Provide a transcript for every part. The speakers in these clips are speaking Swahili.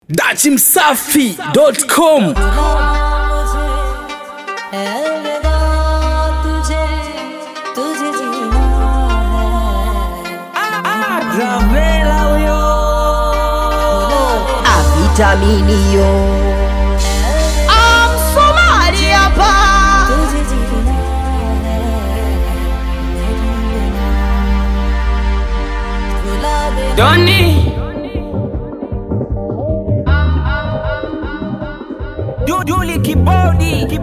dachimsafi.com. Vitaminio Somali hapa Doni Duduli kibodi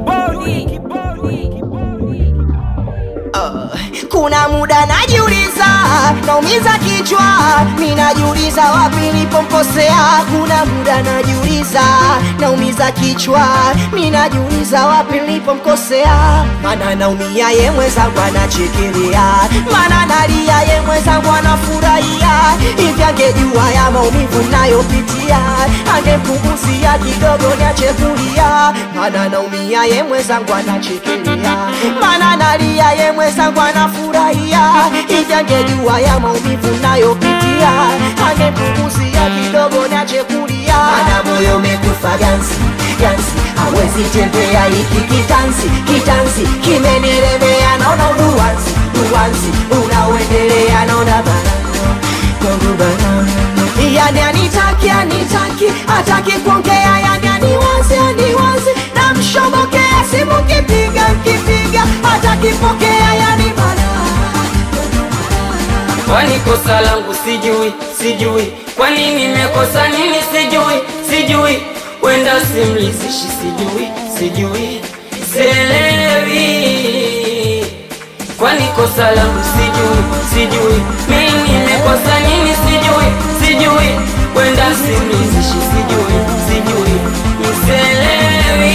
kuna muda najiuliza, naumiza kichwa, ninajiuliza wapi nilipomkosea. Kuna muda najiuliza, naumiza kichwa, ninajiuliza wapi nilipomkosea. Mana naumia ye mwenzangu anachekelea, mana nalia ye mwenzangu anafurahia. Hivi angejua ya maumivu nayopitia, angepunguzia kidogo niache kulia. Mana naumia ye mwenzangu anachekelea, mana nalia ye mwenzangu anafurahia. Hivi angejua ya maumivu nayopitia, angepunguzia kidogo niache kulia. Mana moyo umekufa ganzi, ganzi, hawezi tembea hiki kitanzi, kitanzi kimeniremea, naona uruwanzi, uruwanzi unaoendelea, naona banana kwangu banana. Yani anitaki, anitaki, hataki kuongea, yani aniwazi, aniwazi, namshobokea simu kipiga, kipiga, hataki pokea, yani banana. Kwani kosa langu sijui, sijui. Kwani nimekosa nini sijui, sijui. Wenda simlizishi sijui, sijui. Sielewi. Kwani kosa langu sijui, sijui. Mimi nimekosa nini sijui, sijui. Wenda simlizishi sijui, sijui. Sielewi.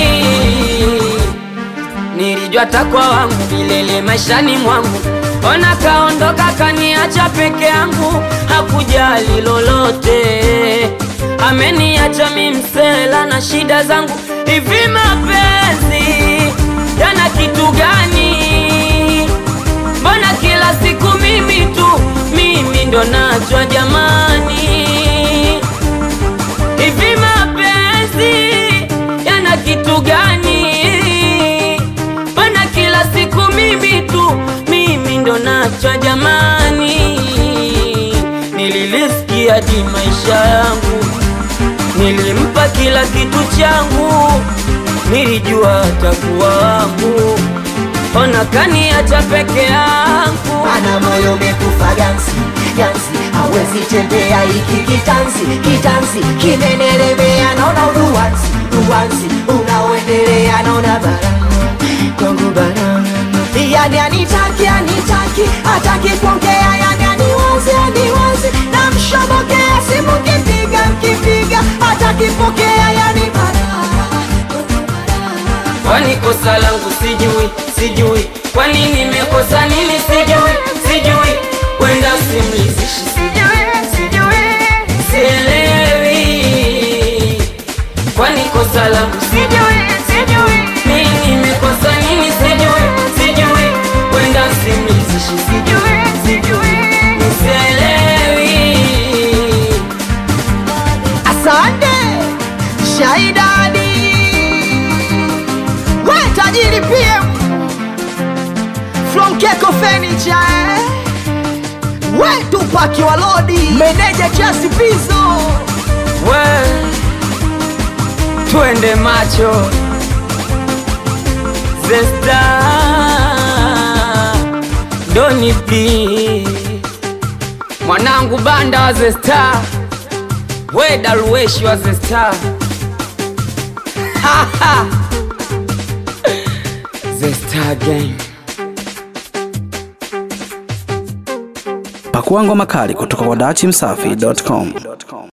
Nilijua takwa wangu milele maishani mwangu, ona kaondoka kaniacha peke yangu, hakujali lolote, ameniacha mimi msela na shida zangu. Hivi mapenzi yana kitu gani? Mbona kila siku mimi tu, mimi ndo nachwa jamani? Hivi mapenzi yana kitu gani? Mbona kila siku mimi tu, mimi ndo nachwa jamani? Nililisikia hadi maisha yangu, nilimpa kila kitu changu, nilijua atakuwa wangu, ona kaniacha peke yangu. Mana moyo umekufa ganzi, ganzi, hawezi tembea hiki kitanzi, kitanzi kimeniremea, naona uruwanzi, uruwanzi unaoendelea, naona banana kwangu banana. Yani anitaki, anitaki, hataki kuongea, yani aniwazi, aniwazi, namshobokea simu kipiga, kipiga, hataki pokea, yani banana. Kwani kosa langu sijui, sijui. Kwani nimekosa nini sijui, sijui. Wenda simlizishi sijui, sijui. Sielewi. Kwani kosa langu sijui, sijui. Mimi nimekosa nini sijui, sijui. Wenda simlizishi sijui, sijui. Sielewi. Asante Shaidani, we tajiri PM from Keko Furniture, we Tupaki wa Lodi, meneja Chasi Pizo. We twende macho Zesta Doni P mwanangu banda wa Zesta, we Darweshi wa Zesta. Zesta gang. Pakua ngoma kali kutoka kwa dachimsafi.com.